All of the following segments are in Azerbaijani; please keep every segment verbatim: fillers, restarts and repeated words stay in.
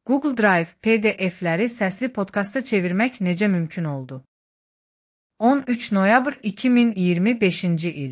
Google Drive P D F'ləri səsli podkasta çevirmək necə mümkün oldu? on üç noyabr iki min iyirmi beşinci il.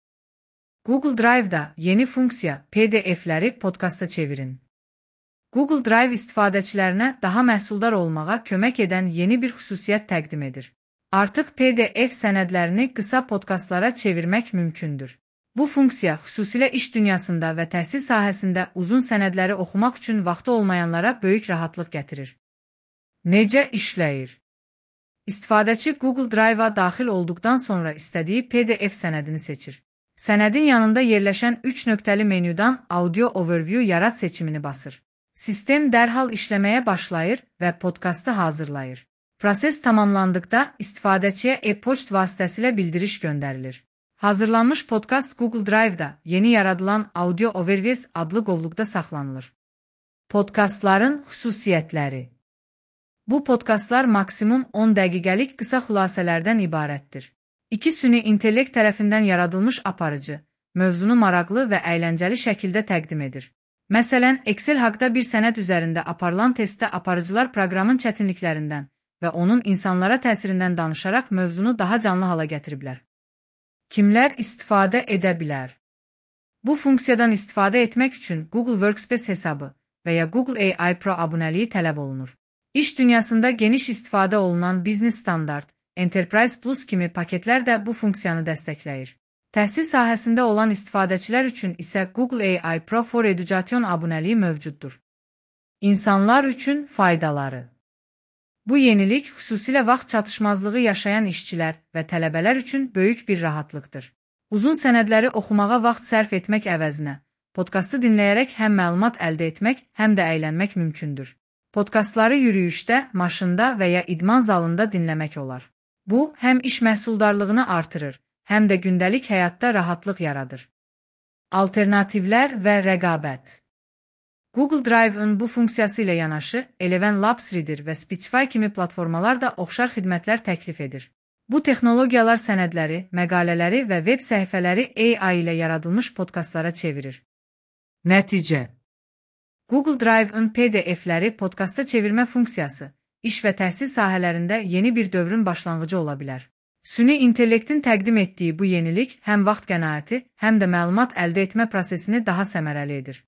Google Drive'da yeni funksiya P D F'ləri podkasta çevirin. Google Drive istifadəçilərinə daha məhsuldar olmağa kömək edən yeni bir xüsusiyyət təqdim edir. Artıq P D F sənədlərini qısa podkastlara çevirmək mümkündür. Bu funksiya xüsusilə iş dünyasında və təhsil sahəsində uzun sənədləri oxumaq üçün vaxtı olmayanlara böyük rahatlıq gətirir. Necə işləyir? İstifadəçi Google Drive'a daxil olduqdan sonra istədiyi P D F sənədini seçir. Sənədin yanında yerləşən üç nöqtəli menyudan Audio Overview yarat seçimini basır. Sistem dərhal işləməyə başlayır və podkastı hazırlayır. Proses tamamlandıqda istifadəçiyə e-poçt vasitəsilə bildiriş göndərilir. Hazırlanmış podkast Google Drive'da yeni yaradılan Audio Overviews adlı qovluqda saxlanılır. Podkastların xüsusiyyətləri. Bu podkastlar maksimum on dəqiqəlik qısa xülasələrdən ibarətdir. İki süni intellekt tərəfindən yaradılmış aparıcı, mövzunu maraqlı və əyləncəli şəkildə təqdim edir. Məsələn, Excel haqqında bir sənəd üzərində aparılan testdə aparıcılar proqramın çətinliklərindən və onun insanlara təsirindən danışaraq mövzunu daha canlı hala gətiriblər. Kimlər istifadə edə bilər? Bu funksiyadan istifadə etmək üçün Google Workspace hesabı və ya Google A I Pro abunəliyi tələb olunur. İş dünyasında geniş istifadə olunan Business Standard, Enterprise Plus kimi paketlər də bu funksiyanı dəstəkləyir. Təhsil sahəsində olan istifadəçilər üçün isə Google A I Pro for Education abunəliyi mövcuddur. İnsanlar üçün faydaları. Bu yenilik xüsusilə vaxt çatışmazlığı yaşayan işçilər və tələbələr üçün böyük bir rahatlıqdır. Uzun sənədləri oxumağa vaxt sərf etmək əvəzinə, podkastı dinləyərək həm məlumat əldə etmək, həm də əylənmək mümkündür. Podkastları yürüyüşdə, maşında və ya idman zalında dinləmək olar. Bu, həm iş məhsuldarlığını artırır, həm də gündəlik həyatda rahatlıq yaradır. Alternativlər və rəqabət. Google Drive'ın bu funksiyası ilə yanaşı, Eleven Labs Reader və Speechify kimi platformalar da oxşar xidmətlər təklif edir. Bu texnologiyalar sənədləri, məqalələri və web səhifələri A I ilə yaradılmış podkastlara çevirir. Nəticə. Google Drive'ın P D F'ləri podkasta çevirmə funksiyası, iş və təhsil sahələrində yeni bir dövrün başlanğıcı ola bilər. Süni intellektin təqdim etdiyi bu yenilik həm vaxt qənaəti, həm də məlumat əldə etmə prosesini daha səmərəli edir.